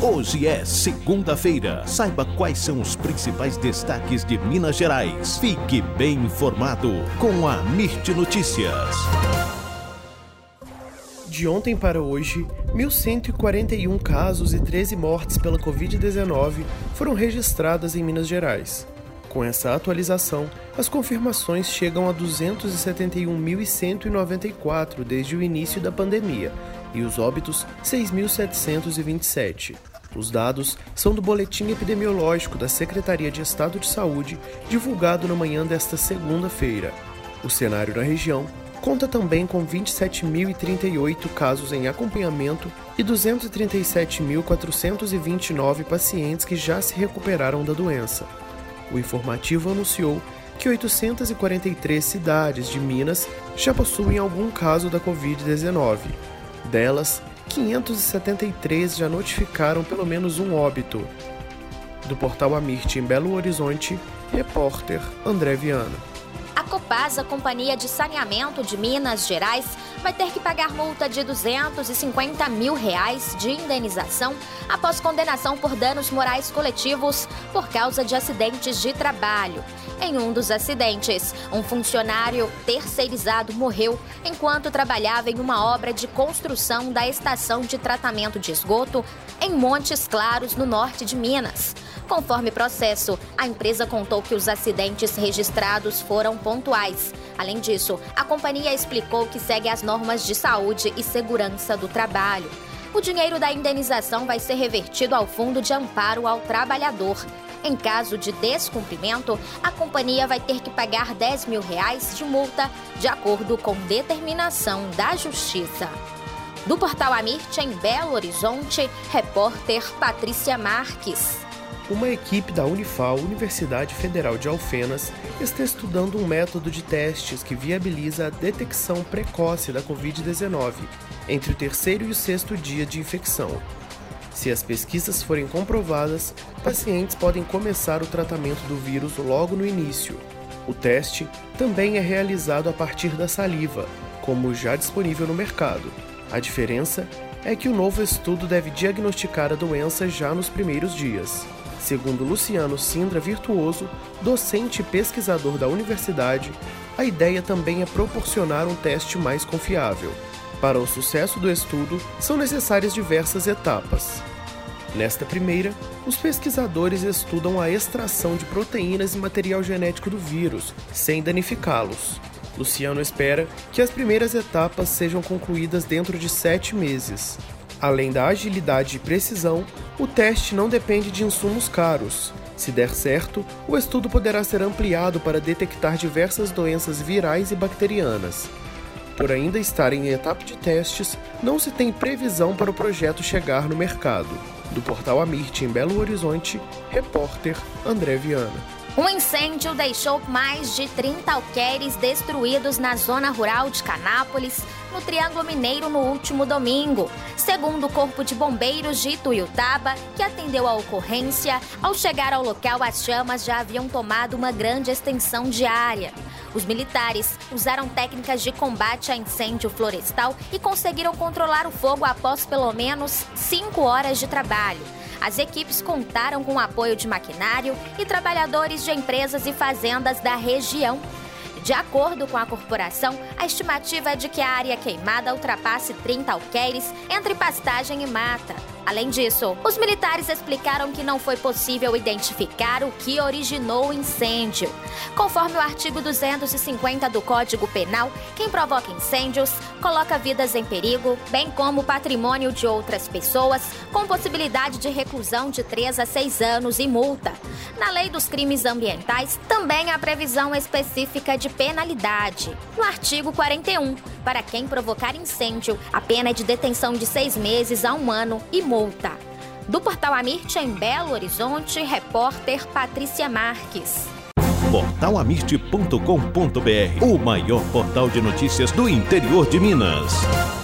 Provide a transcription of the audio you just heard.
Hoje é segunda-feira. Saiba quais são os principais destaques de Minas Gerais. Fique bem informado com a Mirte Notícias. De ontem para hoje, 1.141 casos e 13 mortes pela Covid-19 foram registradas em Minas Gerais. Com essa atualização, as confirmações chegam a 271.194 desde o início da pandemia e os óbitos 6.727. Os dados são do Boletim Epidemiológico da Secretaria de Estado de Saúde, divulgado na manhã desta segunda-feira. O cenário na região conta também com 27.038 casos em acompanhamento e 237.429 pacientes que já se recuperaram da doença. O informativo anunciou que 843 cidades de Minas já possuem algum caso da Covid-19. Delas, 573 já notificaram pelo menos um óbito. Do portal Amirte em Belo Horizonte, repórter André Viana. A Copasa, Companhia de Saneamento de Minas Gerais, vai ter que pagar multa de R$250 mil de indenização após condenação por danos morais coletivos por causa de acidentes de trabalho. Em um dos acidentes, um funcionário terceirizado morreu enquanto trabalhava em uma obra de construção da estação de tratamento de esgoto em Montes Claros, no norte de Minas. Conforme processo, a empresa contou que os acidentes registrados foram pontuais. Além disso, a companhia explicou que segue as normas de saúde e segurança do trabalho. O dinheiro da indenização vai ser revertido ao Fundo de Amparo ao Trabalhador. Em caso de descumprimento, a companhia vai ter que pagar R$10 mil de multa, de acordo com determinação da Justiça. Do portal Amirte em Belo Horizonte, repórter Patrícia Marques. Uma equipe da Unifal, Universidade Federal de Alfenas, está estudando um método de testes que viabiliza a detecção precoce da Covid-19 entre o 3º e o 6º dia de infecção. Se as pesquisas forem comprovadas, pacientes podem começar o tratamento do vírus logo no início. O teste também é realizado a partir da saliva, como já disponível no mercado. A diferença é que o novo estudo deve diagnosticar a doença já nos primeiros dias. Segundo Luciano Sindra Virtuoso, docente e pesquisador da universidade, a ideia também é proporcionar um teste mais confiável. Para o sucesso do estudo, são necessárias diversas etapas. Nesta primeira, os pesquisadores estudam a extração de proteínas e material genético do vírus, sem danificá-los. Luciano espera que as primeiras etapas sejam concluídas dentro de 7 meses. Além da agilidade e precisão, o teste não depende de insumos caros. Se der certo, o estudo poderá ser ampliado para detectar diversas doenças virais e bacterianas. Por ainda estar em etapa de testes, não se tem previsão para o projeto chegar no mercado. Do portal Amirte em Belo Horizonte, repórter André Viana. Um incêndio deixou mais de 30 alqueires destruídos na zona rural de Canápolis, no Triângulo Mineiro, no último domingo. Segundo o Corpo de Bombeiros de Ituiutaba, que atendeu a ocorrência, ao chegar ao local as chamas já haviam tomado uma grande extensão de área. Os militares usaram técnicas de combate a incêndio florestal e conseguiram controlar o fogo após pelo menos 5 horas de trabalho. As equipes contaram com o apoio de maquinário e trabalhadores de empresas e fazendas da região. De acordo com a corporação, a estimativa é de que a área queimada ultrapasse 30 alqueires entre pastagem e mata. Além disso, os militares explicaram que não foi possível identificar o que originou o incêndio. Conforme o artigo 250 do Código Penal, quem provoca incêndios coloca vidas em perigo, bem como o patrimônio de outras pessoas, com possibilidade de reclusão de 3 a 6 anos e multa. Na Lei dos Crimes Ambientais, também há previsão específica de penalidade. No artigo 41, para quem provocar incêndio, a pena é de detenção de 6 meses a 1 ano e multa. Do portal Amirte em Belo Horizonte, repórter Patrícia Marques. Portalamirte.com.br, o maior portal de notícias do interior de Minas.